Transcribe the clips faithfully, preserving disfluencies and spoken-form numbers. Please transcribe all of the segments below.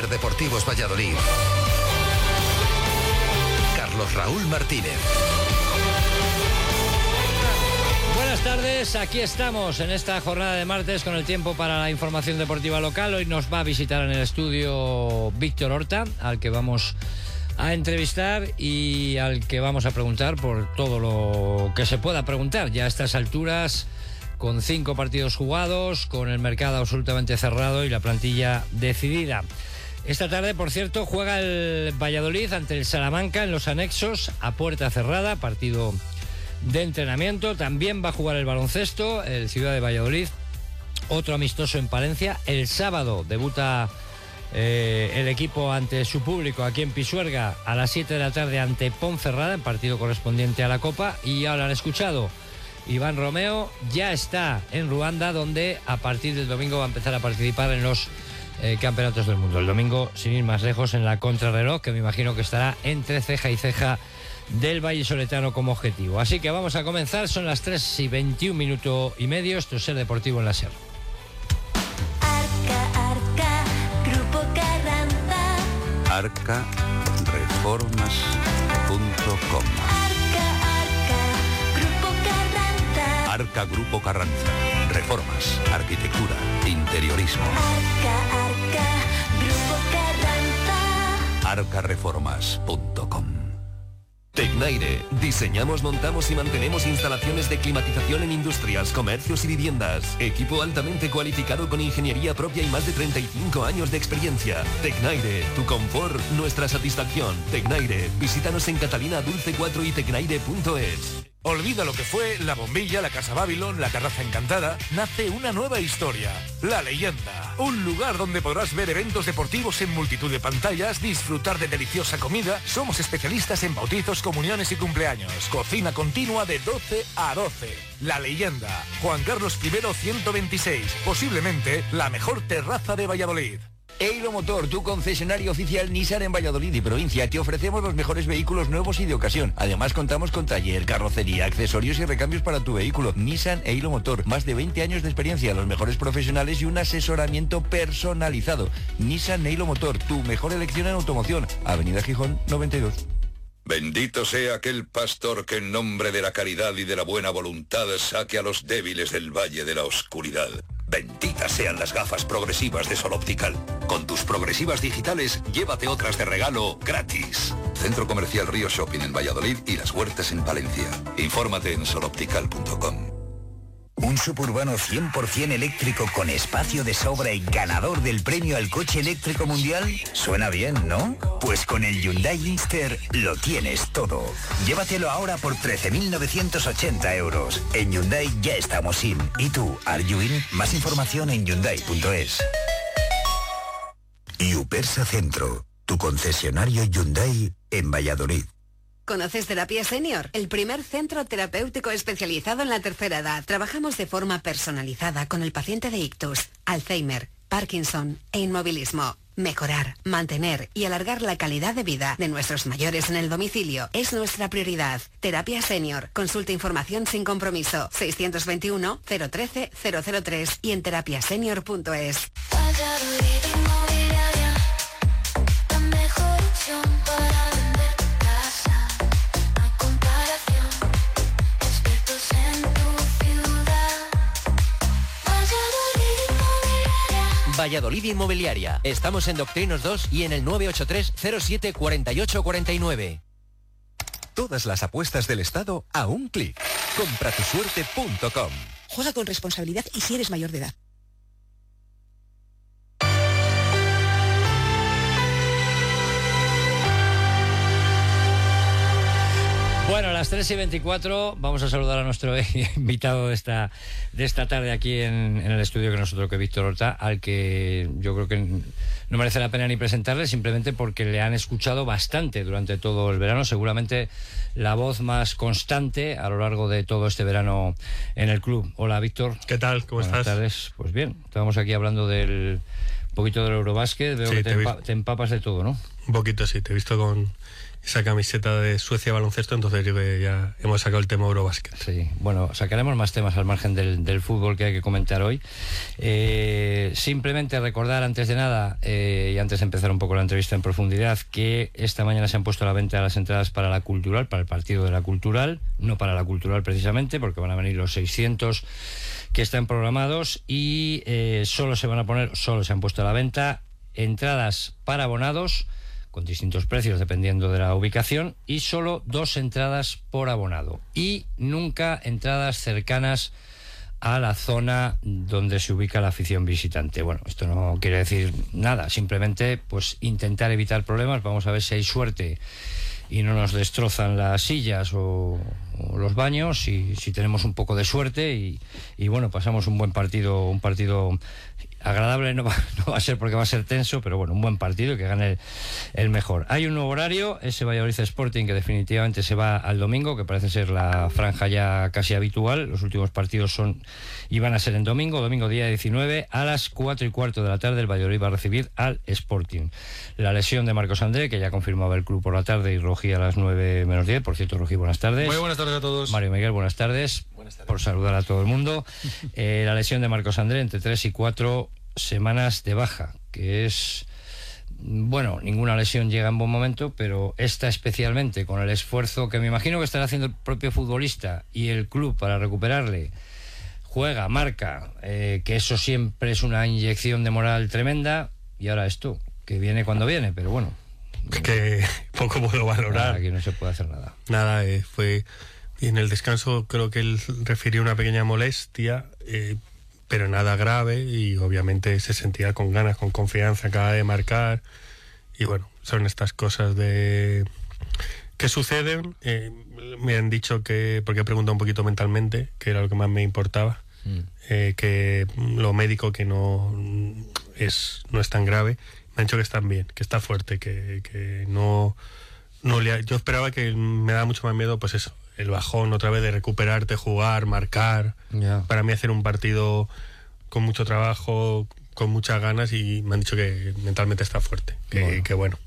Ser Deportivos Valladolid. Carlos Raúl Martínez. Buenas tardes, aquí estamos en esta jornada de martes con el tiempo para la información deportiva local. Hoy nos va a visitar en el estudio Víctor Horta, al que vamos a entrevistar y al que vamos a preguntar por todo lo que se pueda preguntar ya a estas alturas, con cinco partidos jugados, con el mercado absolutamente cerrado y la plantilla decidida. Esta tarde, por cierto, juega el Valladolid ante el Salamanca en los anexos a puerta cerrada, partido de entrenamiento. También va a jugar el baloncesto, el Ciudad de Valladolid, otro amistoso en Palencia. El sábado debuta eh, el equipo ante su público aquí en Pisuerga a las siete de la tarde ante Ponferrada, en partido correspondiente a la Copa. Y ya lo han escuchado, Iván Romeo ya está en Ruanda, donde a partir del domingo va a empezar a participar en los eh, campeonatos del mundo. El domingo, sin ir más lejos, en la contrarreloj, que me imagino que estará entre ceja y ceja del vallisoletano como objetivo. Así que vamos a comenzar, son las tres y veintiún minutos y medio. Esto es Ser Deportivo en la Ser. Arca, Arca, Grupo Carranza. arca reformas punto com. Arca, Arca, Grupo Carranza. Arca Grupo Carranza. Reformas, arquitectura, interiorismo. Arca, Arca, Grupo Carranza. arca reformas punto com. Tecnaire. Diseñamos, montamos y mantenemos instalaciones de climatización en industrias, comercios y viviendas. Equipo altamente cualificado con ingeniería propia y más de treinta y cinco años de experiencia. Tecnaire. Tu confort, nuestra satisfacción. Tecnaire. Visítanos en Catalina Dulce cuatro y tecnaire punto es. Olvida lo que fue la bombilla, la Casa Babylon, la Terraza Encantada. Nace una nueva historia, La Leyenda. Un lugar donde podrás ver eventos deportivos en multitud de pantallas, disfrutar de deliciosa comida. Somos especialistas en bautizos, comuniones y cumpleaños. Cocina continua de doce a doce. La Leyenda. Juan Carlos primero ciento veintiséis. Posiblemente la mejor terraza de Valladolid. Eilo Motor, tu concesionario oficial Nissan en Valladolid y provincia. Te ofrecemos los mejores vehículos nuevos y de ocasión. Además contamos con taller, carrocería, accesorios y recambios para tu vehículo. Nissan Eilo Motor, más de veinte años de experiencia, los mejores profesionales y un asesoramiento personalizado. Nissan Eilo Motor, tu mejor elección en automoción. Avenida Gijón noventa y dos. Bendito sea aquel pastor que en nombre de la caridad y de la buena voluntad saque a los débiles del valle de la oscuridad. Benditas sean las gafas progresivas de Sol Optical. Con tus progresivas digitales, llévate otras de regalo gratis. Centro Comercial Río Shopping en Valladolid y Las Huertas en Palencia. Infórmate en sol optical punto com. Un suburbano cien por ciento eléctrico con espacio de sobra y ganador del premio al coche eléctrico mundial. Suena bien, ¿no? Pues con el Hyundai Lister lo tienes todo. Llévatelo ahora por trece mil novecientos ochenta euros. En Hyundai ya estamos in. ¿Y tú, are you in? Más información en hyundai punto es. Yupersa Centro, tu concesionario Hyundai en Valladolid. ¿Conoces Terapia Senior? El primer centro terapéutico especializado en la tercera edad. Trabajamos de forma personalizada con el paciente de ictus, Alzheimer, Parkinson e inmovilismo. Mejorar, mantener y alargar la calidad de vida de nuestros mayores en el domicilio es nuestra prioridad. Terapia Senior. Consulta información sin compromiso. seiscientos veintiuno, cero trece, cero cero tres y en terapia senior punto es. Valladolid Inmobiliaria. Estamos en Doctrinos dos y en el nueve ocho tres, cero siete, cuatro ocho cuatro nueve. Todas las apuestas del Estado a un clic. compra tu suerte punto com. Juega con responsabilidad y si eres mayor de edad. Bueno, a las tres y veinticuatro vamos a saludar a nuestro invitado de esta, de esta tarde aquí en, en el estudio que nosotros, que Víctor Horta, al que yo creo que no merece la pena ni presentarle, simplemente porque le han escuchado bastante durante todo el verano, seguramente la voz más constante a lo largo de todo este verano en el club. Hola, Víctor. ¿Qué tal? ¿Cómo Buenas estás? Buenas tardes. Pues bien, estamos aquí hablando del un poquito del Eurobásquet, veo Sí, que te, te empa- te empapas de todo, ¿no? Un poquito, sí. Te he visto con esa camiseta de Suecia baloncesto, entonces yo creo que ya hemos sacado el tema Eurobásquet. Sí, bueno, sacaremos más temas al margen del, del fútbol que hay que comentar hoy. Eh, Eh, simplemente recordar antes de nada, eh, y antes de empezar un poco la entrevista en profundidad, que esta mañana se han puesto a la venta las entradas para la Cultural, para el partido de la Cultural, no para la Cultural precisamente, porque van a venir los seiscientos que están programados, y eh, solo se van a poner, solo se han puesto a la venta entradas para abonados, con distintos precios dependiendo de la ubicación, y solo dos entradas por abonado, y nunca entradas cercanas a la zona donde se ubica la afición visitante. Bueno, esto no quiere decir nada, simplemente pues intentar evitar problemas. Vamos a ver si hay suerte y no nos destrozan las sillas o, o los baños, y si tenemos un poco de suerte y, y bueno, pasamos un buen partido, un partido agradable. No va, no va a ser porque va a ser tenso, pero bueno, un buen partido y que gane el, el mejor. Hay un nuevo horario, ese Valladolid Sporting, que definitivamente se va al domingo, que parece ser la franja ya casi habitual. Los últimos partidos son y van a ser en domingo, domingo día diecinueve, a las cuatro y cuarto de la tarde. El Valladolid va a recibir al Sporting. La lesión de Marcos André, que ya confirmaba el club por la tarde, y Rogi a las nueve menos diez. Por cierto, Rogi, buenas tardes. Muy buenas tardes a todos. Mario Miguel, buenas tardes. Buenas tardes. Por saludar a todo el mundo. Eh, la lesión de Marcos André, entre tres y cuatro semanas de baja, que es, bueno, ninguna lesión llega en buen momento, pero esta especialmente, con el esfuerzo que me imagino que estará haciendo el propio futbolista y el club para recuperarle. Juega, marca, eh, que eso siempre es una inyección de moral tremenda, y ahora esto, que viene cuando viene, pero bueno. Es que poco puedo valorar. Nada, aquí no se puede hacer nada. Nada, eh, fue... Y en el descanso creo que él refirió una pequeña molestia, eh, pero nada grave, y obviamente se sentía con ganas, con confianza, acaba de marcar, y bueno, son estas cosas de que suceden. Eh, me han dicho que, porque he preguntado un poquito mentalmente, que era lo que más me importaba, mm. eh, que lo médico, que no es no es tan grave. Me han dicho que están bien, que está fuerte, que, que no, no le ha, yo esperaba, que me da mucho más miedo, pues eso, el bajón otra vez de recuperarte, jugar, marcar. Yeah. Para mí hacer un partido con mucho trabajo, con muchas ganas, y me han dicho que mentalmente está fuerte, que bueno, que bueno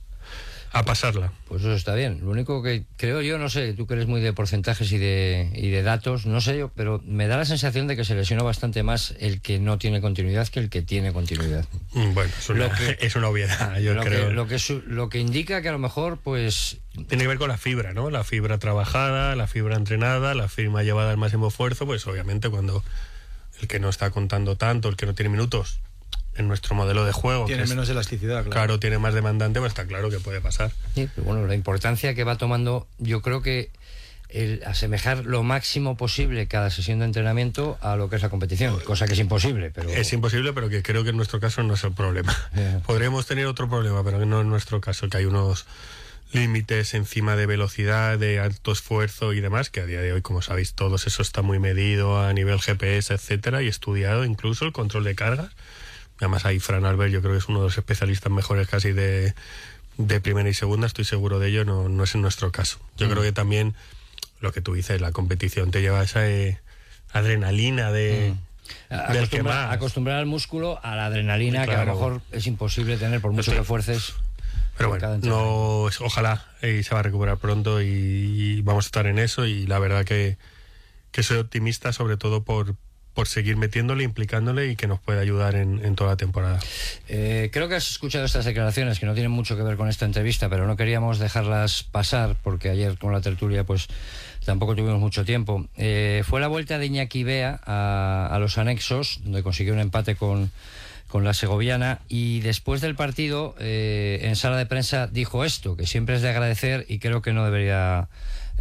a pasarla. Pues eso está bien. Lo único que creo yo, no sé, tú que eres muy de porcentajes y de, y de datos, no sé yo, pero me da la sensación de que se lesionó bastante más el que no tiene continuidad que el que tiene continuidad. Bueno, es una, que, es una obviedad, yo lo creo. Que, lo, que su, lo que indica que a lo mejor, pues... Tiene que ver con la fibra, ¿no? La fibra trabajada, la fibra entrenada, la fibra llevada al máximo esfuerzo, pues obviamente cuando el que no está contando tanto, el que no tiene minutos en nuestro modelo de juego, tiene que menos es, elasticidad, claro. Claro, tiene más demandante, pues está claro que puede pasar. Sí, pero bueno, la importancia que va tomando, yo creo que el asemejar lo máximo posible cada sesión de entrenamiento a lo que es la competición, cosa que es imposible, pero... Es imposible, pero que creo que en nuestro caso no es el problema. Yeah. Podríamos tener otro problema, pero no en nuestro caso, que hay unos límites encima de velocidad, de alto esfuerzo y demás, que a día de hoy, como sabéis todos, eso está muy medido a nivel G P S, etcétera, y estudiado incluso el control de cargas. Además ahí Fran Albert, yo creo que es uno de los especialistas mejores casi de, de primera y segunda, estoy seguro de ello, no, no es en nuestro caso. Yo mm. creo que también lo que tú dices, la competición te lleva a esa eh, adrenalina de... Mm. Acostumbrar, acostumbrar al músculo a la adrenalina, claro, que a lo mejor es imposible tener por mucho que fuerces. Pero bueno, no, ojalá y se va a recuperar pronto, y, y vamos a estar en eso, y la verdad que, que soy optimista, sobre todo por... por seguir metiéndole, implicándole, y que nos pueda ayudar en, en toda la temporada. Eh, creo que has escuchado estas declaraciones que no tienen mucho que ver con esta entrevista, pero no queríamos dejarlas pasar porque ayer con la tertulia pues tampoco tuvimos mucho tiempo. Eh, fue la vuelta de Iñaki Bea a, a los anexos, donde consiguió un empate con, con la segoviana, y después del partido eh, en sala de prensa dijo esto, que siempre es de agradecer, y creo que no debería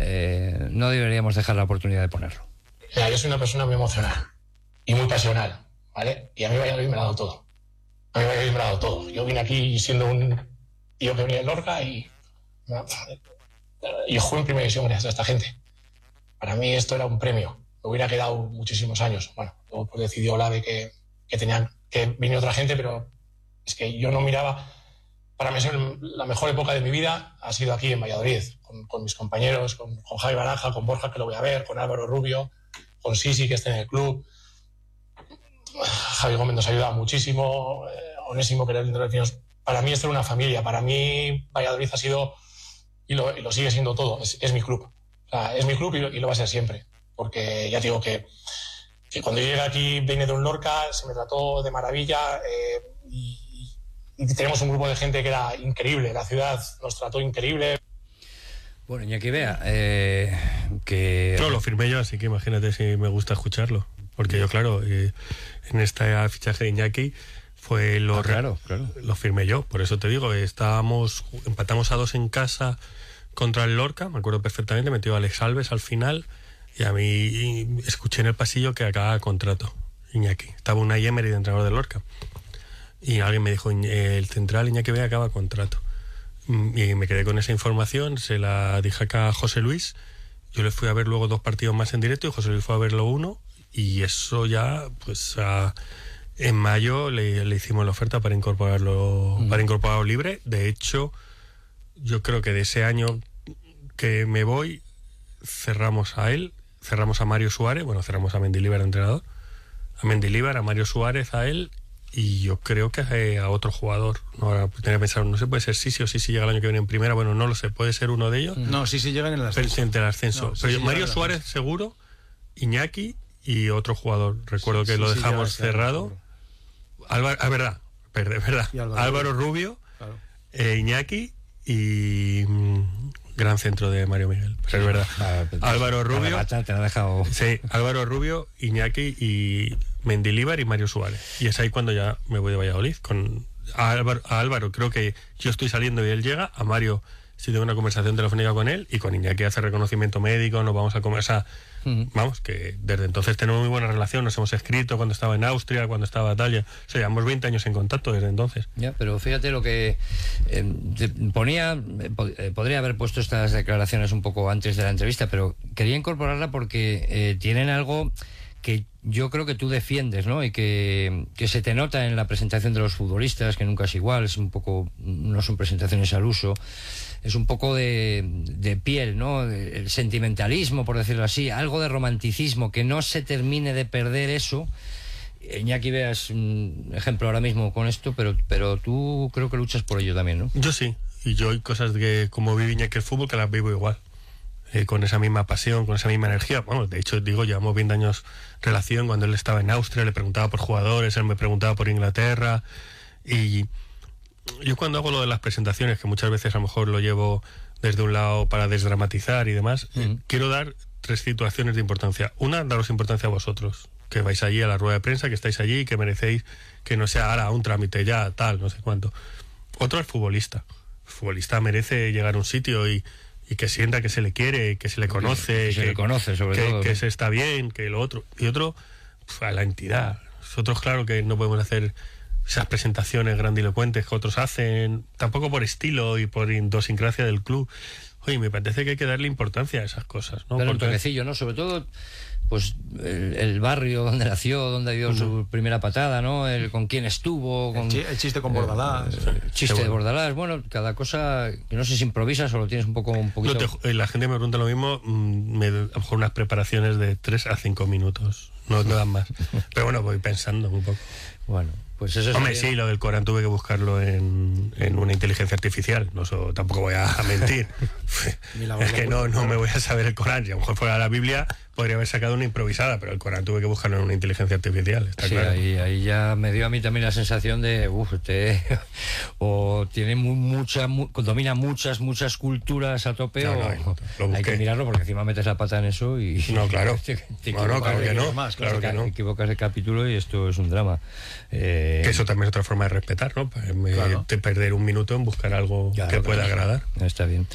eh, no deberíamos dejar la oportunidad de ponerlo. Mira, yo soy una persona muy emocional y muy pasional, ¿vale? Y a mí Valladolid me ha dado todo. A mí Valladolid me ha dado todo. Yo vine aquí siendo un tío que venía de Lorca y... Yo jugué en primera división gracias a esta gente. Para mí esto era un premio. Me hubiera quedado muchísimos años. Bueno, luego pues decidió Olave que, que tenían que venir otra gente, pero es que yo no miraba... Para mí la mejor época de mi vida ha sido aquí en Valladolid, con, con mis compañeros, con, con Javi Baraja, con Borja, que lo voy a ver, con Álvaro Rubio, con Sisi, que está en el club. Javi Gómez nos ha ayudado muchísimo, eh, Onésimo, que era el de los... Para mí esto era una familia, para mí Valladolid ha sido, y lo, y lo sigue siendo todo, es, es mi club. O sea, es mi club y lo, y lo va a ser siempre, porque ya digo que, que cuando yo llegué aquí vine de un Lorca, se me trató de maravilla eh, y, y tenemos un grupo de gente que era increíble, la ciudad nos trató increíble. Bueno, Iñaki Bea, eh, que... No, lo firmé yo, así que imagínate si me gusta escucharlo. Porque yo, claro, eh, en este fichaje de Iñaki fue lo... Ah, claro, claro. Lo firmé yo, por eso te digo, estábamos, empatamos a dos en casa contra el Lorca, me acuerdo perfectamente, metió a Alex Alves al final, y a mí escuché en el pasillo que acababa contrato, Iñaki. Estaba Unai Emery de entrenador del Lorca. Y alguien me dijo, el central Iñaki Bea acaba contrato. Y me quedé con esa información, se la dije acá a José Luis, yo le fui a ver luego dos partidos más en directo y José Luis fue a verlo uno, y eso ya, pues a, en mayo le, le hicimos la oferta para incorporarlo, mm. para incorporarlo libre. De hecho, yo creo que de ese año que me voy, cerramos a él, cerramos a Mario Suárez, bueno, cerramos a Mendilibar, entrenador, a Mendilibar, a Mario Suárez, a él, y yo creo que a, a otro jugador. No, ahora tenía que pensar, no sé, puede ser Sisi o Sisi llega el año que viene en primera, bueno, no lo sé, puede ser uno de ellos. No, Sisi llega en el ascenso. En el ascenso. No, Pero Sisi Mario llega Suárez seguro, Iñaki y otro jugador. Recuerdo Sí, que sí, lo sí, dejamos llega, cerrado. Álvaro, ah, verdad, verdad, verdad. Álvaro, Álvaro Rubio, claro. eh, Iñaki y mm, gran centro de Mario Miguel. Pero es verdad. Ah, Álvaro Rubio. Te la ha dejado. Sí, Álvaro Rubio, Iñaki y Mendilibar y Mario Suárez. Y es ahí cuando ya me voy de Valladolid. Con a Álvaro, a Álvaro creo que yo estoy saliendo y él llega. A Mario sí tengo una conversación telefónica con él, y con Iñaki hace reconocimiento médico, nos vamos a conversar. Uh-huh. Vamos, que desde entonces tenemos muy buena relación, nos hemos escrito cuando estaba en Austria, cuando estaba Italia. O sea, llevamos veinte años en contacto desde entonces. Ya, pero fíjate lo que eh, ponía, eh, podría haber puesto estas declaraciones un poco antes de la entrevista, pero quería incorporarla porque eh, tienen algo que yo creo que tú defiendes, ¿no? Y que, que se te nota en la presentación de los futbolistas, que nunca es igual, es un poco, no son presentaciones al uso, es un poco de, de piel, ¿no? El sentimentalismo, por decirlo así, algo de romanticismo, que no se termine de perder eso. Iñaki Bea es un ejemplo ahora mismo con esto, pero, pero tú creo que luchas por ello también, ¿no? Yo sí, y yo hay cosas que como vive Iñaki el fútbol que las vivo igual. Eh, con esa misma pasión, con esa misma energía. Bueno, de hecho, digo, llevamos veinte años relación. Cuando él estaba en Austria le preguntaba por jugadores, él me preguntaba por Inglaterra, y yo cuando hago lo de las presentaciones, que muchas veces a lo mejor lo llevo desde un lado para desdramatizar y demás, mm. eh, quiero dar tres situaciones de importancia. Una, daros importancia a vosotros, que vais allí a la rueda de prensa, que estáis allí, que merecéis que no sea ahora un trámite ya, tal, no sé cuánto. Otro, el futbolista. El futbolista merece llegar a un sitio y y que sienta que se le quiere, que se le conoce, que se que, le conoce sobre que, todo, que ¿no? se está bien, que lo otro. Y otro, pues, a la entidad. Nosotros, claro, que no podemos hacer esas presentaciones grandilocuentes que otros hacen, tampoco por estilo y por idiosincrasia del club. Oye, me parece que hay que darle importancia a esas cosas, ¿no? Pero Porque... un toquecillo, ¿no? Sobre todo, pues, el, el barrio donde nació, donde dio uh-huh. su primera patada, ¿no? El con quién estuvo... Con, el, chi- el chiste con Bordalás. El, el chiste sí, bueno. de Bordalás. Bueno, cada cosa, que no sé si improvisas o lo tienes un poco... Un poquito... no te, la gente me pregunta lo mismo, me, a lo mejor unas preparaciones de tres a cinco minutos, no me dan más. Pero bueno, voy pensando un poco. Bueno, pues eso es... Hombre, sería... sí, lo del Corán tuve que buscarlo en, en una inteligencia artificial, no so, tampoco voy a mentir. Es que no, no me voy a saber el Corán, si a lo mejor fuera la Biblia podría haber sacado una improvisada, pero el Corán tuve que buscarlo en una inteligencia artificial, está sí, claro. Ahí, ahí ya me dio a mí también la sensación de, uff, te, o tiene mu, mucha, mu, domina muchas, muchas culturas a tope, no, o no, hay que mirarlo porque encima metes la pata en eso y... No, claro. Te, te no, no, claro que no. Más, claro te, que no. Te equivocas de capítulo y esto es un drama. Eh, que eso también es otra forma de respetar, ¿no? Claro. De perder un minuto en buscar algo claro, que pueda claro. agradar. Está bien.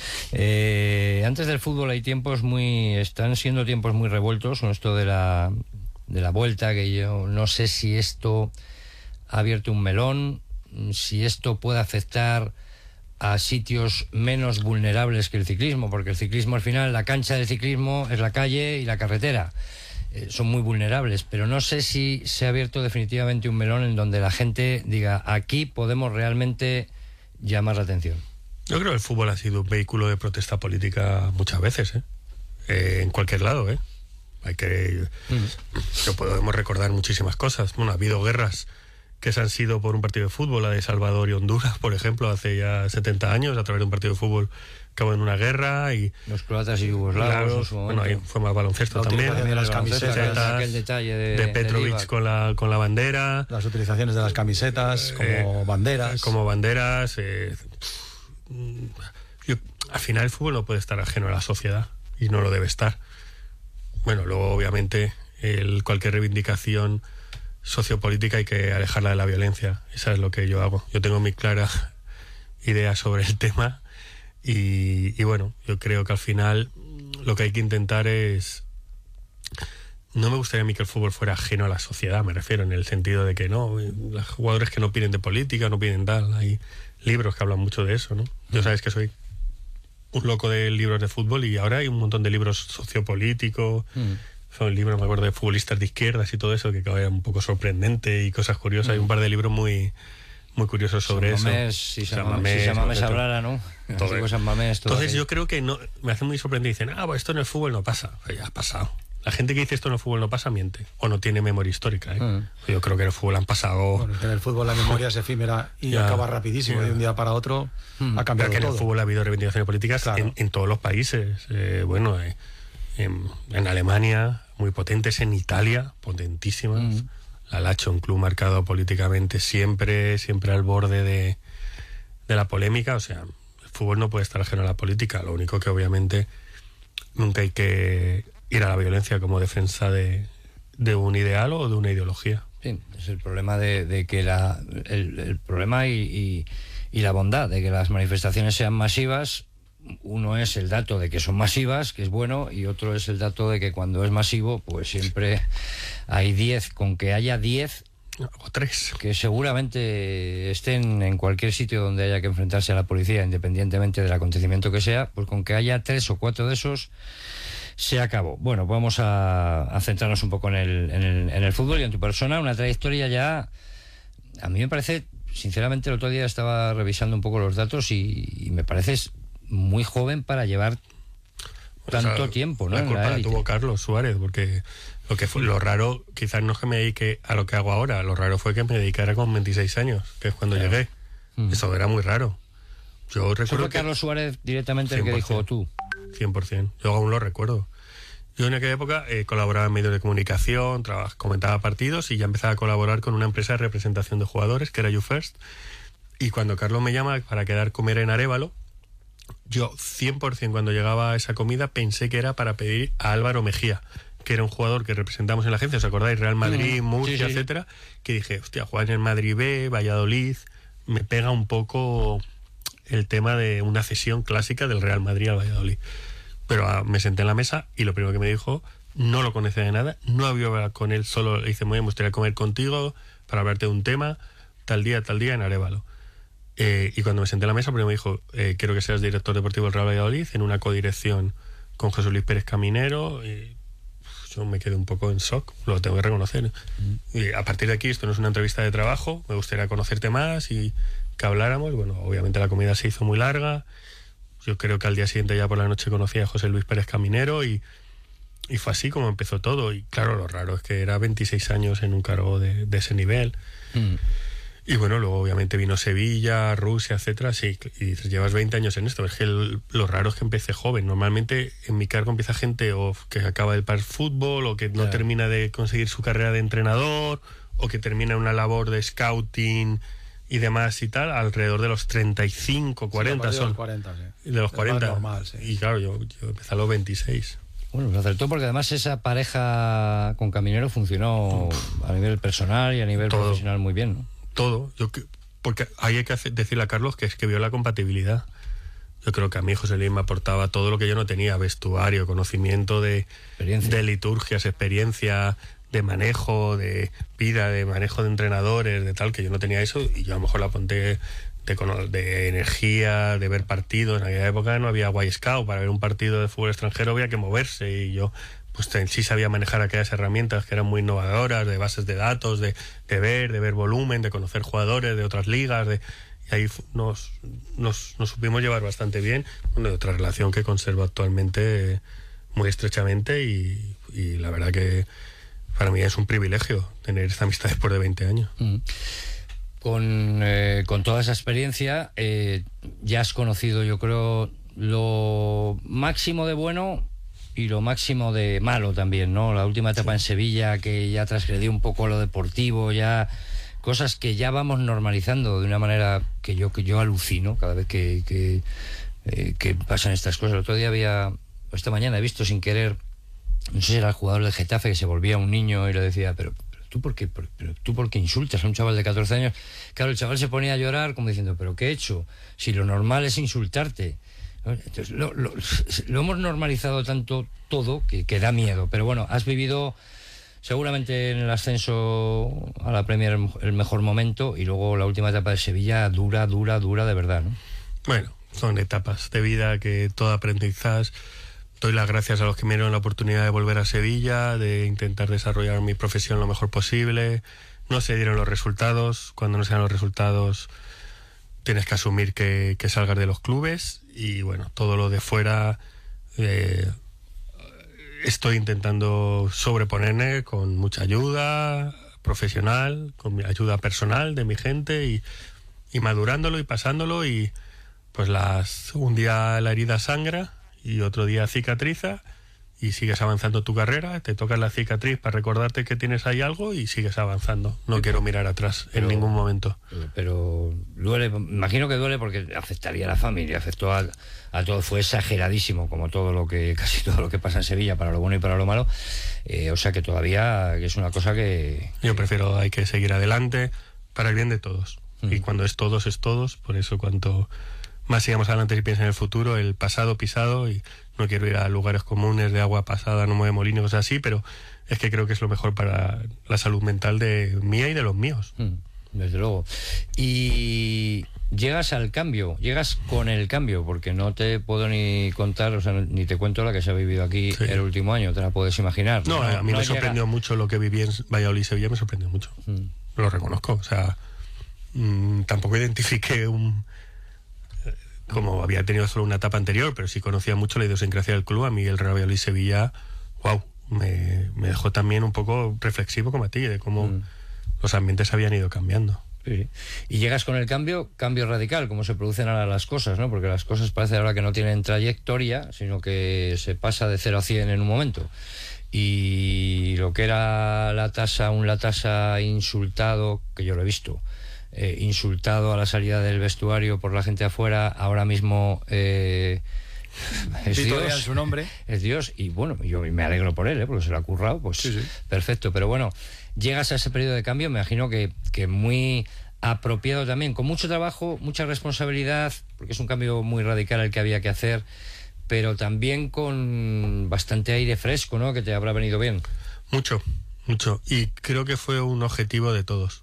Eh, antes del fútbol hay tiempos muy... Están siendo tiempos muy revueltos con esto de la, de la vuelta, que yo no sé si esto ha abierto un melón, si esto puede afectar a sitios menos vulnerables que el ciclismo, porque el ciclismo al final, la cancha del ciclismo es la calle y la carretera. Eh, son muy vulnerables, pero no sé si se ha abierto definitivamente un melón en donde la gente diga, aquí podemos realmente llamar la atención. Yo creo que el fútbol ha sido un vehículo de protesta política muchas veces, ¿eh? Eh, en cualquier lado, ¿eh? Hay que... Mm. Yo podemos recordar muchísimas cosas. Bueno, ha habido guerras que se han sido por un partido de fútbol, la de Salvador y Honduras, por ejemplo, hace ya setenta años, a través de un partido de fútbol acabó en una guerra. Y los croatas y yugoslavos, claro, en su momento. bueno, ahí fue más baloncesto la también, utilización de las camisetas, aquel detalle de, de Petrovic con la con la bandera, las utilizaciones de las camisetas como eh, banderas, como banderas. Eh, yo, al final el fútbol no puede estar ajeno a la sociedad y no lo debe estar. Bueno, luego obviamente el, cualquier reivindicación sociopolítica hay que alejarla de la violencia. Esa es lo que yo hago. Yo tengo mi clara idea sobre el tema y, y bueno, yo creo que al final lo que hay que intentar es... No me gustaría a mí que el fútbol fuera ajeno a la sociedad, me refiero, en el sentido de que no, los jugadores que no piden de política, no piden tal, hay libros que hablan mucho de eso, ¿no? Yo sabes que soy un loco de libros de fútbol y ahora hay un montón de libros sociopolíticos, mm. son libros, me acuerdo, de futbolistas de izquierdas y todo eso, que era un poco sorprendente y cosas curiosas. Mm. Hay un par de libros muy muy curiosos sobre San Mamés, eso. Si San Mamés, si San Mamés hablara, ¿no? Todo San Mamés, todo Entonces aquello. yo creo que no, me hace muy sorprendido. Dicen, ah, pues esto en el fútbol no pasa. Pues ya ha pasado. La gente que dice esto en el fútbol no pasa miente o no tiene memoria histórica, ¿eh? Mm. Yo creo que en el fútbol han pasado... Bueno, en el fútbol la memoria es efímera y ya, acaba rapidísimo, ya. De un día para otro mm. ha cambiado Pero que todo. en el fútbol ha habido reivindicaciones políticas, claro, en, en todos los países. Eh, bueno, eh, en, en Alemania, muy potentes, en Italia, potentísimas. Mm. La Lazio, un club marcado políticamente siempre, siempre al borde de, de la polémica. O sea, el fútbol no puede estar ajeno a la política. Lo único que obviamente nunca hay que ir a la violencia como defensa de, de un ideal o de una ideología. Sí, es el problema de, de que la, el, el problema y, y, y la bondad de que las manifestaciones sean masivas. Uno es el dato de que son masivas, que es bueno, y otro es el dato de que cuando es masivo, pues siempre hay diez, con que haya diez o tres que seguramente estén en cualquier sitio donde haya que enfrentarse a la policía, independientemente del acontecimiento que sea, pues con que haya tres o cuatro de esos se acabó. Bueno, vamos a, a centrarnos un poco en el, en, el, en el fútbol y en tu persona, una trayectoria ya, a mí me parece, sinceramente el otro día estaba revisando un poco los datos y, y me pareces muy joven para llevar tanto, o sea, tiempo, ¿no? La culpa la la tuvo Carlos Suárez, porque lo que fue lo raro, quizás no es que me dedique a lo que hago ahora, lo raro fue que me dedicara con veintiséis años, que es cuando claro. llegué. Mm. Eso era muy raro. Yo recuerdo que Carlos Suárez directamente el que dijo tú. cien por ciento. Yo aún lo recuerdo. Yo en aquella época eh, colaboraba en medios de comunicación, trabajaba, comentaba partidos y ya empezaba a colaborar con una empresa de representación de jugadores que era YouFirst. Y cuando Carlos me llama para quedar comer en Arévalo, yo cien por ciento cuando llegaba a esa comida pensé que era para pedir a Álvaro Mejía, que era un jugador que representamos en la agencia, ¿os acordáis? Real Madrid, mm, Murcia, sí, sí. etcétera. Que dije, hostia, jugar en el Madrid B, Valladolid, me pega un poco el tema de una cesión clásica del Real Madrid al Valladolid. Pero ah, me senté en la mesa y lo primero que me dijo, no lo conocía de nada, no había hablado con él, solo le dice, muy bien, me gustaría comer contigo para hablarte de un tema, tal día, tal día en Arévalo. Eh, y cuando me senté en la mesa, primero me dijo, eh, quiero que seas director deportivo del Real Valladolid, en una codirección con José Luis Pérez Caminero. Y yo me quedé un poco en shock, lo tengo que reconocer. Mm. Y a partir de aquí, esto no es una entrevista de trabajo, me gustaría conocerte más y que habláramos. Bueno, obviamente la comida se hizo muy larga. Yo creo que al día siguiente ya por la noche conocí a José Luis Pérez Caminero y, y fue así como empezó todo. Y claro, lo raro es que era veintiséis años en un cargo de, de ese nivel. Mm. Y bueno, luego obviamente vino Sevilla, Rusia, etcétera. Sí, y dices, llevas veinte años en esto. Es que el, lo raro es que empecé joven. Normalmente en mi cargo empieza gente o que acaba del par fútbol o que no claro. termina de conseguir su carrera de entrenador o que termina una labor de scouting y demás y tal, alrededor de los treinta y cinco, cuarenta sí, son. De los cuarenta, sí. De los cuarenta. Normal, sí. Y claro, yo, yo empecé a los veintiséis. Bueno, lo acertó porque además esa pareja con Caminero funcionó Uf. a nivel personal y a nivel Todo. profesional muy bien, ¿no? Todo, yo porque ahí hay que hacer, decirle a Carlos que es que vio la compatibilidad. Yo creo que a mí José Luis me aportaba todo lo que yo no tenía, vestuario, conocimiento de, de liturgias, experiencia de manejo, de vida, de manejo de entrenadores, de tal, que yo no tenía eso, y yo a lo mejor la apunté de, de energía, de ver partidos. En aquella época no había Guay Scout, para ver un partido de fútbol extranjero había que moverse, y yo pues sí sabía manejar aquellas herramientas que eran muy innovadoras, de bases de datos, de, de ver, de ver volumen, de conocer jugadores de otras ligas, de, y ahí nos, nos, nos supimos llevar bastante bien, bueno, de otra relación que conservo actualmente muy estrechamente, y, y la verdad que para mí es un privilegio tener esta amistad después de veinte años. Mm. con, eh, con toda esa experiencia, eh, ya has conocido, yo creo, lo máximo de bueno y lo máximo de malo también, ¿no? La última etapa sí. en Sevilla, que ya transgredió un poco lo deportivo, ya cosas que ya vamos normalizando de una manera que yo que yo alucino cada vez que, que, eh, que pasan estas cosas. El otro día había, esta mañana he visto sin querer, no sé si era el jugador del Getafe, que se volvía un niño y le decía, pero, pero tú por qué, pero, pero tú por qué insultas a un chaval de catorce años. Claro, el chaval se ponía a llorar como diciendo, pero ¿qué he hecho? Si lo normal es insultarte. Entonces, lo, lo, lo hemos normalizado tanto todo que, que da miedo. Pero bueno, has vivido seguramente en el ascenso a la Premier el mejor momento, y luego la última etapa de Sevilla dura, dura, dura de verdad, ¿no? Bueno, son etapas de vida que todo aprendizaje. Doy las gracias a los que me dieron la oportunidad de volver a Sevilla, de intentar desarrollar mi profesión lo mejor posible. No se dieron los resultados. Cuando no se dan los resultados, tienes que asumir que, que salgas de los clubes. Y bueno, todo lo de fuera eh, estoy intentando sobreponerme con mucha ayuda profesional, con mi ayuda personal de mi gente, y, y madurándolo y pasándolo. Y pues las un día la herida sangra y otro día cicatriza, y sigues avanzando tu carrera, te tocas la cicatriz para recordarte que tienes ahí algo y sigues avanzando. No pero, quiero mirar atrás pero, en ningún momento. Pero duele, imagino que duele porque afectaría a la familia, afectó a, a todo, fue exageradísimo, como todo lo que, casi todo lo que pasa en Sevilla, para lo bueno y para lo malo. Eh, o sea que todavía que es una cosa que... Yo prefiero, hay que seguir adelante para el bien de todos. Mm. Y cuando es todos, es todos. Por eso cuanto más sigamos adelante y piensa en el futuro, el pasado pisado, y no quiero ir a lugares comunes de agua pasada, no mueve molino, cosas así, pero es que creo que es lo mejor para la salud mental de mía y de los míos. Mm, desde luego. Y llegas al cambio, llegas con el cambio, porque no te puedo ni contar, o sea, ni te cuento la que se ha vivido aquí sí. el último año, te la puedes imaginar. No, no a mí no me llega... sorprendió mucho lo que viví en Valladolid y Sevilla, me sorprendió mucho. Mm. Lo reconozco, o sea, mmm, tampoco identifiqué un... como había tenido solo una etapa anterior, pero sí conocía mucho la idiosincrasia del club. A mí el Real Valladolid Sevilla, wow, me, me dejó también un poco reflexivo como a ti, de cómo mm. los ambientes habían ido cambiando. Sí. Y llegas con el cambio, cambio radical, como se producen ahora las cosas, ¿no? Porque las cosas parece ahora que no tienen trayectoria, sino que se pasa de cero a cien en un momento. Y lo que era la tasa, un la tasa insultado, que yo lo he visto, Eh, insultado a la salida del vestuario por la gente afuera, ahora mismo eh, es Dios, su nombre. es Dios, y bueno, yo me alegro por él, ¿eh? Porque se lo ha currado, pues sí, sí. Perfecto, pero bueno, llegas a ese periodo de cambio, me imagino que, que muy apropiado también, con mucho trabajo, mucha responsabilidad, porque es un cambio muy radical el que había que hacer, pero también con bastante aire fresco, ¿no? Que te habrá venido bien. Mucho, mucho, y creo que fue un objetivo de todos.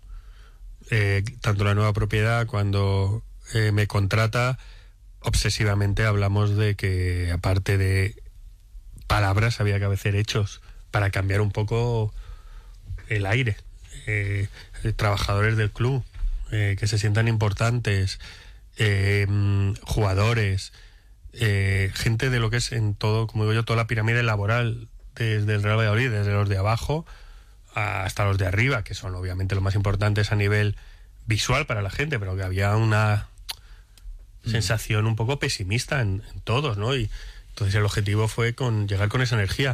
Eh, tanto la nueva propiedad, cuando eh, me contrata, obsesivamente hablamos de que aparte de palabras había que hacer hechos para cambiar un poco el aire. Eh, trabajadores del club eh, que se sientan importantes, eh, jugadores, eh, gente de lo que es en todo, como digo yo, toda la pirámide laboral, desde el Real Valladolid, desde los de abajo hasta los de arriba, que son obviamente los más importantes a nivel visual para la gente, pero que había una mm. sensación un poco pesimista en, en todos, ¿no? Y entonces el objetivo fue con llegar con esa energía.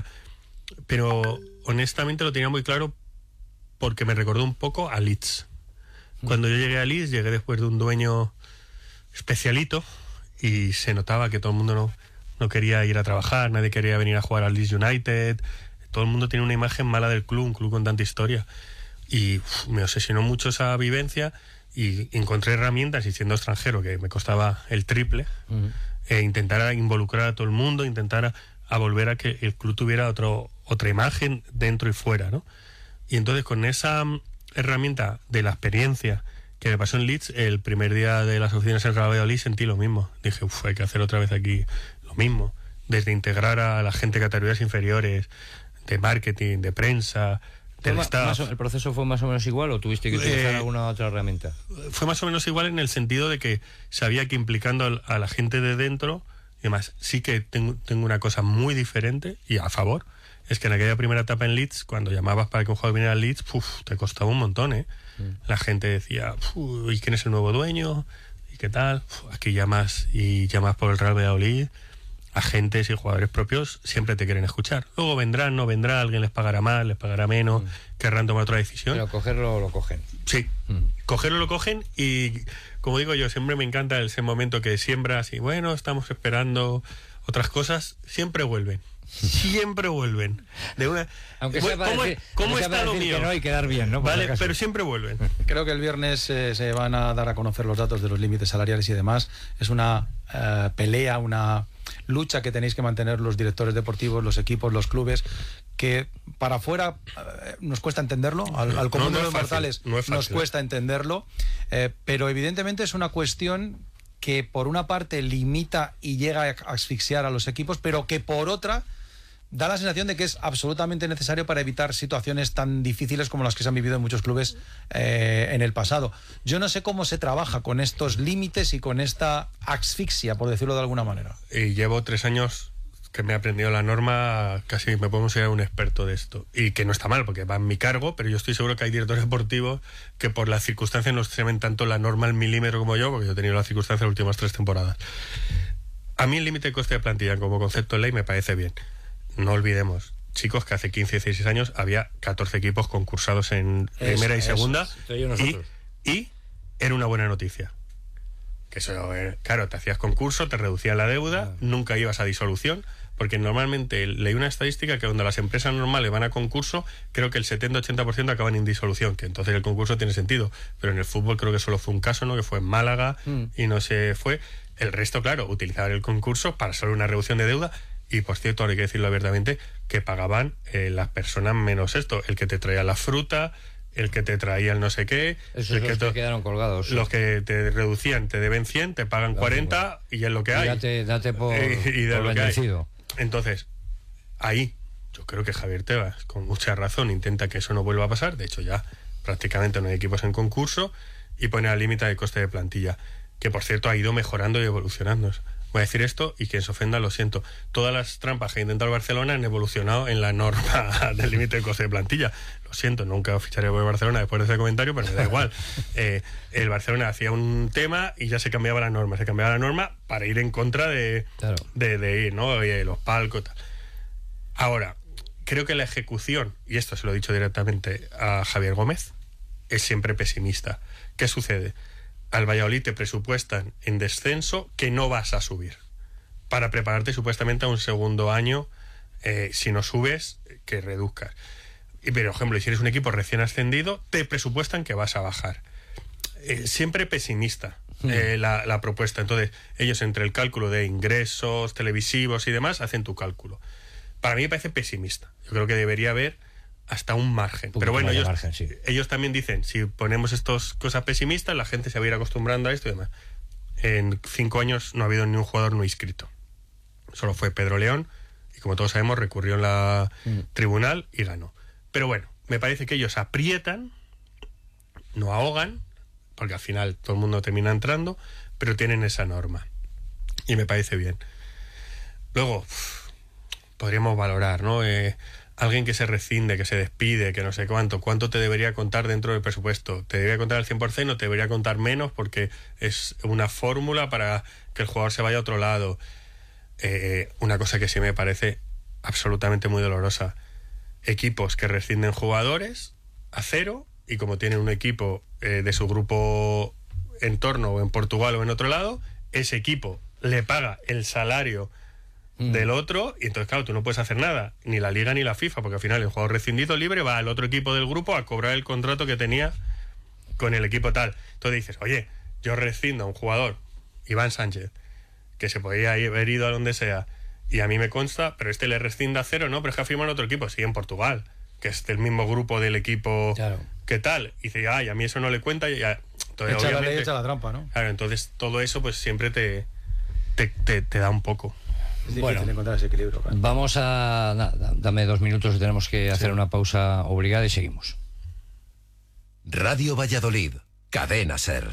Pero honestamente lo tenía muy claro porque me recordó un poco a Leeds. Mm. Cuando yo llegué a Leeds, llegué después de un dueño especialito y se notaba que todo el mundo no, no quería ir a trabajar, nadie quería venir a jugar al Leeds United. Todo el mundo tiene una imagen mala del club, un club con tanta historia. Y uf, me obsesionó mucho esa vivencia y encontré herramientas, y siendo extranjero, que me costaba el triple, uh-huh. e intentar a involucrar a todo el mundo, intentar a, a volver a que el club tuviera otro, otra imagen dentro y fuera, ¿no? Y entonces con esa herramienta de la experiencia que me pasó en Leeds, el primer día de las oficinas en Real Valladolid sentí lo mismo. Dije, uff, hay que hacer otra vez aquí lo mismo. Desde integrar a la gente de categorías inferiores, de marketing, de prensa, del staff. ¿El proceso fue más o menos igual o tuviste que utilizar eh, alguna otra herramienta? Fue más o menos igual en el sentido de que sabía que implicando a la gente de dentro, y además sí que tengo, tengo una cosa muy diferente y a favor, es que en aquella primera etapa en Leeds, cuando llamabas para que un jugador viniera a Leeds, uf, te costaba un montón, ¿eh? la gente decía, ¿y quién es el nuevo dueño? ¿Y qué tal? Uf, aquí llamas y llamas por el Real Valladolid, agentes y jugadores propios siempre te quieren escuchar. Luego vendrán, no vendrá, alguien les pagará más, les pagará menos, mm. querrán tomar otra decisión. Pero cogerlo lo cogen. Sí, mm. cogerlo lo cogen y, como digo yo, siempre me encanta ese momento que siembras y bueno, estamos esperando otras cosas, siempre vuelven. Siempre vuelven. De una, aunque sea para ¿Cómo, decir, ¿cómo sea está para lo decir mío? Que no, y quedar bien, ¿no? Vale, pero siempre vuelven. Creo que el viernes eh, se van a dar a conocer los datos de los límites salariales y demás. Es una uh, pelea, una lucha que tenéis que mantener los directores deportivos, los equipos, los clubes, que para afuera eh, nos cuesta entenderlo, al, al común no, no de los fácil, mortales no nos cuesta entenderlo, eh, pero evidentemente es una cuestión que por una parte limita y llega a asfixiar a los equipos, pero que por otra da la sensación de que es absolutamente necesario para evitar situaciones tan difíciles como las que se han vivido en muchos clubes eh, en el pasado. Yo no sé cómo se trabaja con estos límites y con esta asfixia, por decirlo de alguna manera. Y llevo tres años que me he aprendido la norma, casi me puedo considerar un experto de esto. Y que no está mal, porque va en mi cargo, pero yo estoy seguro que hay directores deportivos que por las circunstancias no se ven tanto la norma al milímetro como yo, porque yo he tenido las circunstancias las últimas tres temporadas. A mí el límite de coste de plantilla como concepto de ley me parece bien. No olvidemos, chicos, que hace quince, dieciséis años había catorce equipos concursados en eso, primera y segunda y, y era una buena noticia. Que eso, eh, claro, te hacías concurso, te reducían la deuda, ah. nunca ibas a disolución, porque normalmente leí una estadística que donde las empresas normales van a concurso, creo que el setenta a ochenta por ciento acaban en disolución, que entonces el concurso tiene sentido, pero en el fútbol creo que solo fue un caso, ¿no? Que fue en Málaga mm. y no se fue. El resto, claro, utilizaban el concurso para solo una reducción de deuda. Y por cierto, ahora hay que decirlo abiertamente, que pagaban eh, las personas menos esto, el que te traía la fruta, el que te traía el no sé qué. Esos el los que, que quedaron colgados. Los que te reducían, te deben cien, te pagan claro, cuarenta bueno. y es lo que hay. Y date, date por, y, y de por lo bendecido. Que hay. Entonces, ahí, yo creo que Javier Tebas, con mucha razón, intenta que eso no vuelva a pasar. De hecho, ya prácticamente no hay equipos en concurso y pone al límite de coste de plantilla, que por cierto ha ido mejorando y evolucionando. Voy a decir esto y quien se ofenda lo siento. Todas las trampas que ha intentado el Barcelona han evolucionado en la norma del límite de coste de plantilla. Lo siento, nunca ficharé por el Barcelona después de ese comentario, pero me da igual. Eh, el Barcelona hacía un tema y ya se cambiaba la norma. Se cambiaba la norma para ir en contra de, claro. de, de ir, ¿no? Y los palcos. Tal. Ahora, creo que la ejecución, y esto se lo he dicho directamente a Javier Gómez, es siempre pesimista. ¿Qué sucede? Al Valladolid te presupuestan en descenso que no vas a subir para prepararte supuestamente a un segundo año, eh, si no subes, que reduzcas. Y por ejemplo, si eres un equipo recién ascendido, te presupuestan que vas a bajar. Eh, siempre pesimista eh, la, la propuesta. Entonces, ellos entre el cálculo de ingresos televisivos y demás, hacen tu cálculo. Para mí me parece pesimista. Yo creo que debería haber hasta un margen. Un Pero bueno, ellos, margen, sí. ellos también dicen, si ponemos estas cosas pesimistas, la gente se va a ir acostumbrando a esto y demás. En cinco años no ha habido ni un jugador no inscrito. Solo fue Pedro León y como todos sabemos recurrió en la mm. tribunal y ganó. Pero bueno, me parece que ellos aprietan, no ahogan, porque al final todo el mundo termina entrando, pero tienen esa norma. Y me parece bien. Luego, uff, podríamos valorar, ¿no? Eh, Alguien que se rescinde, que se despide, que no sé cuánto, ¿cuánto te debería contar dentro del presupuesto? ¿Te debería contar al cien por ciento o te debería contar menos porque es una fórmula para que el jugador se vaya a otro lado? Eh, una cosa que sí me parece absolutamente muy dolorosa. Equipos que rescinden jugadores a cero y como tienen un equipo eh, de su grupo en torno o en Portugal o en otro lado, ese equipo le paga el salario del otro, y entonces claro, tú no puedes hacer nada, ni la Liga ni la FIFA, porque al final el jugador rescindido libre va al otro equipo del grupo a cobrar el contrato que tenía con el equipo tal. Entonces dices, oye, yo rescindo a un jugador, Iván Sánchez, que se podría haber ido a donde sea, y a mí me consta, pero este le rescinda a cero, no, pero es que ha firmado en otro equipo, sí, en Portugal, que es del mismo grupo del equipo, claro. ¿Qué tal? Y dice, ay, a mí eso no le cuenta, y ya, entonces, echa la ley, echa la trampa, ¿no? Claro, entonces todo eso pues siempre te, te, te, te da un poco. Es bueno, encontrar ese equilibrio. Claro. Vamos a... Na, dame dos minutos, tenemos que hacer sí. una pausa obligada y seguimos. Radio Valladolid, Cadena SER.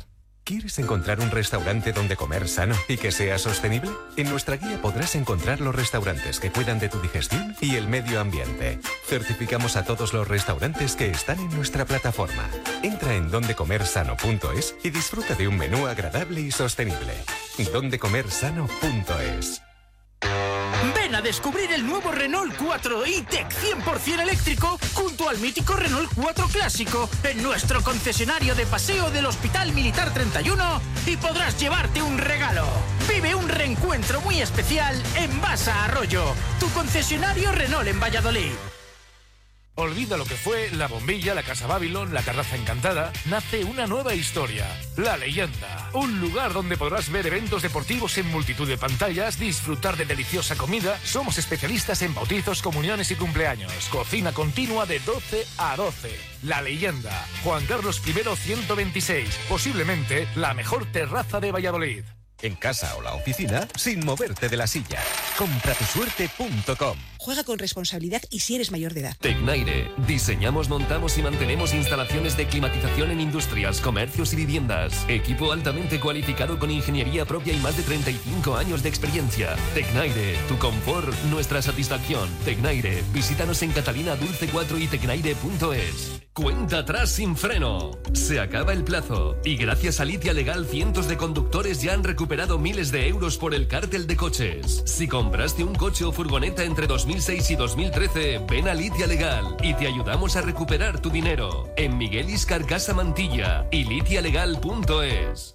¿Quieres encontrar un restaurante donde comer sano y que sea sostenible? En nuestra guía podrás encontrar los restaurantes que cuidan de tu digestión y el medio ambiente. Certificamos a todos los restaurantes que están en nuestra plataforma. Entra en donde comer sano punto es y disfruta de un menú agradable y sostenible. donde comer sano punto es. Ven a descubrir el nuevo Renault cuatro e-Tech cien por ciento eléctrico junto al mítico Renault cuatro Clásico en nuestro concesionario de paseo del Hospital Militar treinta y uno y podrás llevarte un regalo. Vive un reencuentro muy especial en Basa Arroyo, tu concesionario Renault en Valladolid. Olvida lo que fue la bombilla, la casa Babylon, la terraza encantada. Nace una nueva historia, La Leyenda. Un lugar donde podrás ver eventos deportivos en multitud de pantallas, disfrutar de deliciosa comida. Somos especialistas en bautizos, comuniones y cumpleaños. Cocina continua de doce a doce. La Leyenda. Juan Carlos primero ciento veintiséis. Posiblemente la mejor terraza de Valladolid. En casa o la oficina, sin moverte de la silla. compra tu suerte punto com. Juega con responsabilidad y si eres mayor de edad. Tecnaire. Diseñamos, montamos y mantenemos instalaciones de climatización en industrias, comercios y viviendas. Equipo altamente cualificado con ingeniería propia y más de treinta y cinco años de experiencia. Tecnaire. Tu confort, nuestra satisfacción. Tecnaire. Visítanos en Catalina Dulce cuatro y tecnaire punto es. Cuenta atrás sin freno. Se acaba el plazo. Y gracias a Litia Legal, cientos de conductores ya han recuperado miles de euros por el cártel de coches. Si compraste un coche o furgoneta entre dos mil seis y dos mil trece, ven a Litia Legal y te ayudamos a recuperar tu dinero. En Miguel Iscar Casa Mantilla y litia legal punto es.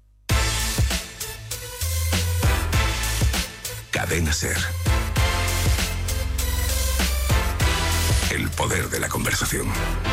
Cadena Ser. El poder de la conversación.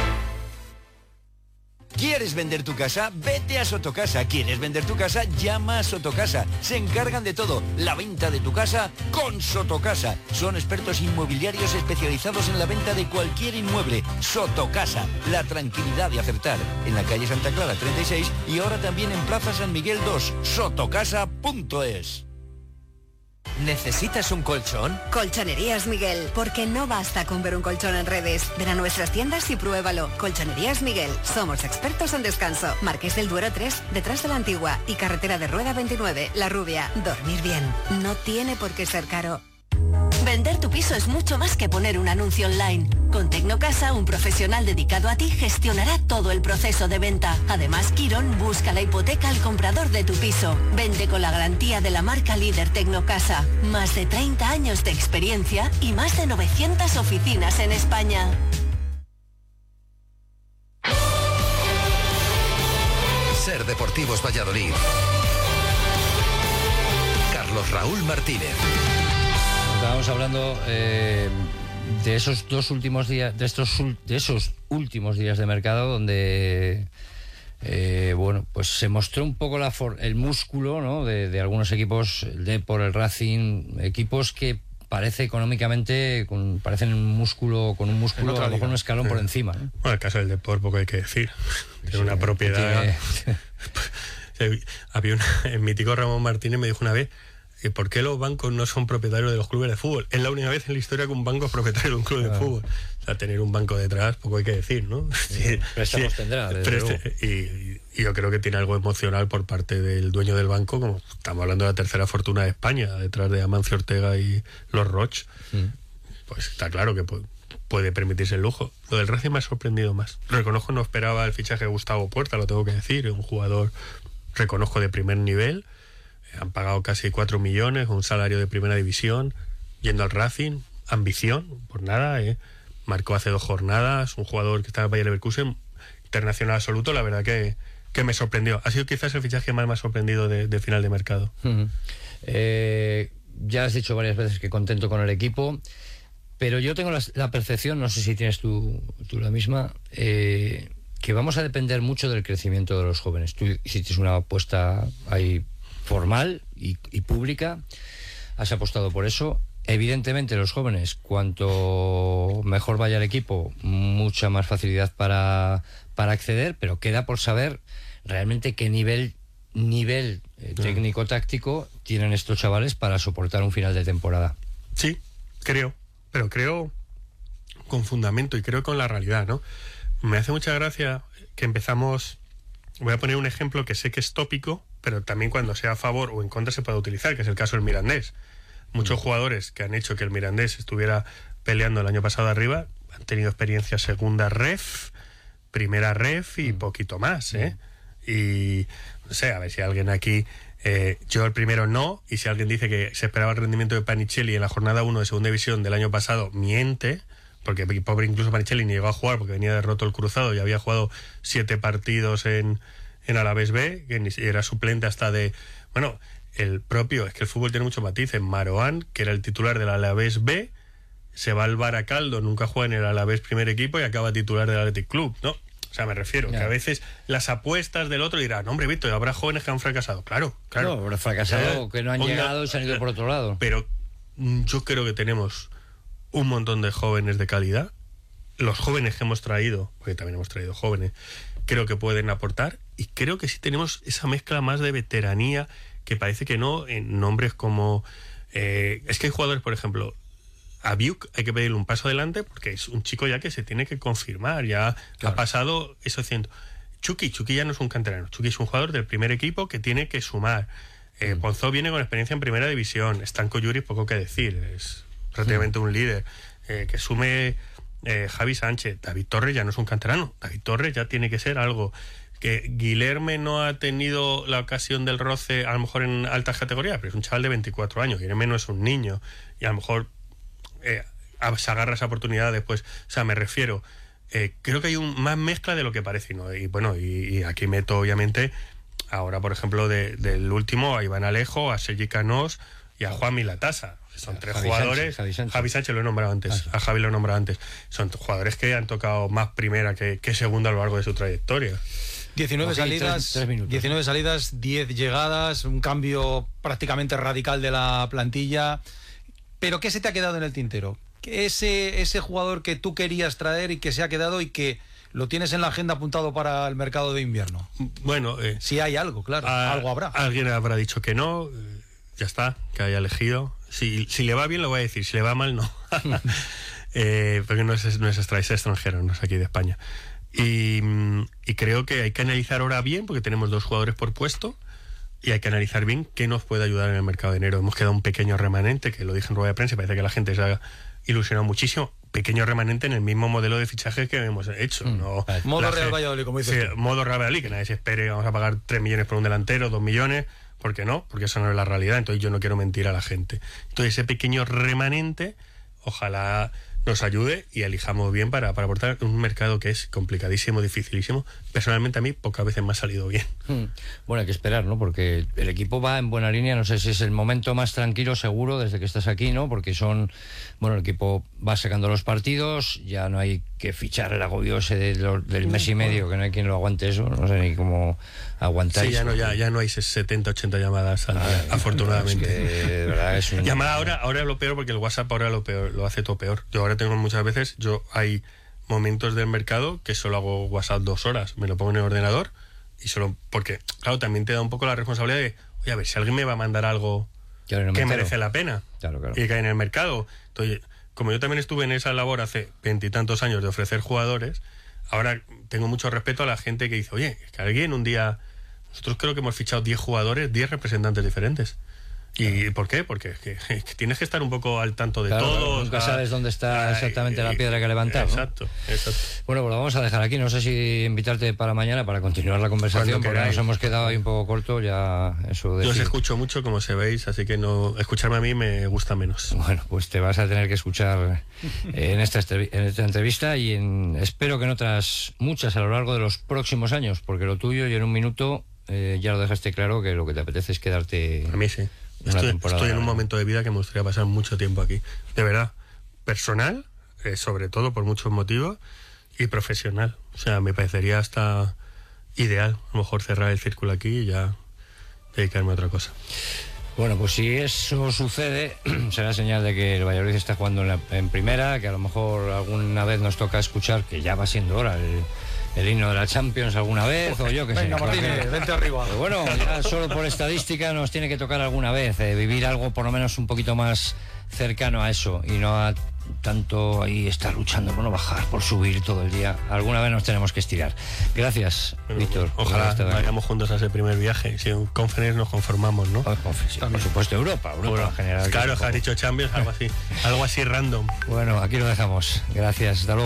¿Quieres vender tu casa? Vete a Sotocasa. ¿Quieres vender tu casa? Llama a Sotocasa. Se encargan de todo. La venta de tu casa con Sotocasa. Son expertos inmobiliarios especializados en la venta de cualquier inmueble. Sotocasa. La tranquilidad de acertar. En la calle Santa Clara treinta y seis y ahora también en Plaza San Miguel dos. Sotocasa punto es. ¿Necesitas un colchón? Colchonerías Miguel, porque no basta con ver un colchón en redes. Ven a nuestras tiendas y pruébalo. Colchonerías Miguel, somos expertos en descanso. Marqués del Duero tres, detrás de la Antigua y Carretera de Rueda veintinueve, La Rubia. Dormir bien, no tiene por qué ser caro. Vender tu piso es mucho más que poner un anuncio online. Con Tecnocasa, un profesional dedicado a ti gestionará todo el proceso de venta. Además, Quirón busca la hipoteca al comprador de tu piso. Vende con la garantía de la marca líder Tecnocasa. Más de treinta años de experiencia y más de novecientas oficinas en España. Ser Deportivos Valladolid. Carlos Raúl Martínez. Estábamos hablando eh, de esos dos últimos días, de estos de esos últimos días de mercado donde eh, bueno, pues se mostró un poco la for, el músculo, ¿no? de, de algunos equipos, el Depor, el Racing, equipos que parece económicamente con, parecen un músculo con un músculo a lo mejor un escalón sí. por encima, ¿no? Bueno, el caso del Depor poco hay que decir. Tiene sí, una propiedad. Tiene... Había una, el mítico Ramón Martínez me dijo una vez: ¿y por qué los bancos no son propietarios de los clubes de fútbol? Es la única vez en la historia que un banco es propietario de un club de ah. fútbol. O sea, tener un banco detrás, poco hay que decir, ¿no? Sí, préstamos sí, tendrá, desde preste, y, y yo creo que tiene algo emocional por parte del dueño del banco, como estamos hablando de la tercera fortuna de España, detrás de Amancio Ortega y los Roch. Mm. Pues está claro que puede, puede permitirse el lujo. Lo del Racing me ha sorprendido más. Reconozco, no esperaba el fichaje de Gustavo Puerta, lo tengo que decir, un jugador, reconozco, de primer nivel. Han pagado casi cuatro millones, un salario de primera división, yendo al Racing, ambición, por nada, ¿eh? Marcó hace dos jornadas, un jugador que está en Bayer Leverkusen, internacional absoluto, la verdad que, que me sorprendió. Ha sido quizás el fichaje más me ha sorprendido de, de final de mercado. Uh-huh. eh, ya has dicho varias veces que contento con el equipo, pero yo tengo la, la percepción, no sé si tienes tú, tú la misma, eh, que vamos a depender mucho del crecimiento de los jóvenes. Tú hiciste una apuesta ahí formal y, y pública, has apostado por eso. Evidentemente los jóvenes, cuanto mejor vaya el equipo, mucha más facilidad para, para acceder, pero queda por saber realmente qué nivel nivel eh, técnico-táctico tienen estos chavales para soportar un final de temporada. Sí, creo, pero creo con fundamento y creo con la realidad, ¿no? Me hace mucha gracia que empezamos voy a poner un ejemplo que sé que es tópico, pero también cuando sea a favor o en contra se puede utilizar, que es el caso del Mirandés. Muchos mm. jugadores que han hecho que el Mirandés estuviera peleando el año pasado arriba han tenido experiencia segunda ref, primera ref y mm. poquito más, ¿eh? Mm. Y no sé, a ver si alguien aquí... Eh, yo el primero no, y si alguien dice que se esperaba el rendimiento de Panichelli en la jornada uno de segunda división del año pasado, miente, porque pobre incluso Panichelli ni llegó a jugar porque venía derroto el Cruzado y había jugado siete partidos en, en Alavés B, que ni era suplente hasta de... Bueno, el propio, es que el fútbol tiene mucho matices. Maroán, que era el titular del Alavés B, se va al Baracaldo, nunca juega en el Alavés primer equipo y acaba titular del Athletic Club, ¿no? O sea, me refiero, yeah. que a veces las apuestas del otro dirán, hombre, Víctor, habrá jóvenes que han fracasado. Claro, claro. No, habrá fracasado, eh, que no han onda, llegado y se han ido por otro lado. Pero yo creo que tenemos un montón de jóvenes de calidad. Los jóvenes que hemos traído, porque también hemos traído jóvenes, creo que pueden aportar. Y creo que sí tenemos esa mezcla más de veteranía, que parece que no, en nombres como... Eh, es que hay jugadores, por ejemplo... A Biuk hay que pedirle un paso adelante porque es un chico ya que se tiene que confirmar, ya claro. ha pasado eso ciento. Chucky, Chucky ya no es un canterano, Chucky es un jugador del primer equipo que tiene que sumar. Eh, mm. Ponzó viene con experiencia en primera división, Stanko Yuri poco que decir, es prácticamente mm. un líder. Eh, que sume eh, Javi Sánchez, David Torres ya no es un canterano, David Torres ya tiene que ser algo. Que Guilherme no ha tenido la ocasión del roce a lo mejor en altas categorías, pero es un chaval de veinticuatro años, Guilherme no es un niño y a lo mejor Eh, se agarra esa oportunidad después. O sea, me refiero, eh, creo que hay un, más mezcla de lo que parece, ¿no? Y bueno, y, y aquí meto obviamente ahora, por ejemplo, de, del último a Iván Alejo, a Sergi Canós y a Juan Milatasa. Son tres Javi jugadores. Sánchez, Javi Sánchez. Javi Sánchez lo he nombrado antes, ah, a Javi lo he nombrado antes. Son jugadores que han tocado más primera que, que segunda a lo largo de su trayectoria. diecinueve okay, salidas, tres, tres diecinueve salidas, diez llegadas, un cambio prácticamente radical de la plantilla. ¿Pero qué se te ha quedado en el tintero? Ese, ese jugador que tú querías traer y que se ha quedado y que lo tienes en la agenda apuntado para el mercado de invierno. Bueno, eh, si hay algo, claro, a, algo habrá. Alguien habrá dicho que no, eh, ya está, que haya elegido. Si, si le va bien lo voy a decir, si le va mal no. eh, porque no es, no es extranjero, no es aquí de España. Y, y creo que hay que analizar ahora bien, porque tenemos dos jugadores por puesto. Y hay que analizar bien qué nos puede ayudar en el mercado de enero. Hemos quedado un pequeño remanente, que lo dije en rueda de prensa, y parece que la gente se ha ilusionado muchísimo. Pequeño remanente en el mismo modelo de fichaje que hemos hecho. Mm. ¿no? Modo Real Valladolid, como dices. Sí, modo Real Valladolid, que nadie se espere, vamos a pagar tres millones por un delantero, dos millones. ¿Por qué no? Porque eso no es la realidad. Entonces yo no quiero mentir a la gente. Entonces ese pequeño remanente, ojalá nos ayude y elijamos bien para, para aportar un mercado que es complicadísimo, dificilísimo. Personalmente a mí pocas veces me ha salido bien. Hmm. Bueno, hay que esperar, ¿no? Porque el equipo va en buena línea, no sé si es el momento más tranquilo seguro desde que estás aquí, ¿no? Porque son, bueno, el equipo va sacando los partidos, ya no hay que fichar el agobio ese de lo, del mes y medio, que no hay quien lo aguante eso, no sé ni cómo aguantáis. Sí, ya no, ya, ya no hay setenta, ochenta llamadas al día, ah, afortunadamente. Es que, de verdad, es un... Llamada ahora, ahora es lo peor, porque el WhatsApp ahora lo peor, lo hace todo peor. Yo ahora tengo muchas veces, yo hay momentos del mercado que solo hago WhatsApp dos horas, me lo pongo en el ordenador y solo, porque claro, también te da un poco la responsabilidad de, oye, a ver, si alguien me va a mandar algo claro, que merece la pena claro, claro. y que hay en el mercado. Entonces, como yo también estuve en esa labor hace veintitantos años de ofrecer jugadores, ahora tengo mucho respeto a la gente que dice, oye, que alguien un día, nosotros creo que hemos fichado diez jugadores, diez representantes diferentes. ¿Y claro. por qué? Porque es que, es que tienes que estar un poco al tanto de claro, todo. Nunca sabes dónde está exactamente la piedra que levantar. Exacto, ¿no? exacto. Bueno, pues lo vamos a dejar aquí. No sé si invitarte para mañana para continuar la conversación, porque nos hemos quedado ahí un poco corto. Ya eso de Yo os escucho mucho, como se veis, así que no escucharme a mí me gusta menos. Bueno, pues te vas a tener que escuchar en esta, en esta entrevista y en, espero que en otras muchas a lo largo de los próximos años, porque lo tuyo y en un minuto eh, ya lo dejaste claro que lo que te apetece es quedarte... A mí sí. Estoy, estoy en un momento de vida que me gustaría pasar mucho tiempo aquí. De verdad, personal, eh, sobre todo por muchos motivos, y profesional. O sea, me parecería hasta ideal, a lo mejor cerrar el círculo aquí y ya dedicarme a otra cosa. Bueno, pues si eso sucede, será señal de que el Valladolid está jugando en, la, en primera, que a lo mejor alguna vez nos toca escuchar, que ya va siendo hora, el... el himno de la Champions alguna vez, o yo que sé. Venga, Martínez, porque, vente arriba. Pero bueno, ya solo por estadística nos tiene que tocar alguna vez, eh, vivir algo por lo menos un poquito más cercano a eso y no a tanto ahí estar luchando por no bajar, por subir todo el día. Alguna vez nos tenemos que estirar. Gracias, bueno, Víctor. Ojalá vayamos juntos a ese primer viaje. Si en Conference nos conformamos, ¿no? Sí, por supuesto, Europa, Europa bueno, en general. Claro, has dicho Champions, algo así, algo así random. Bueno, aquí lo dejamos. Gracias. Hasta luego.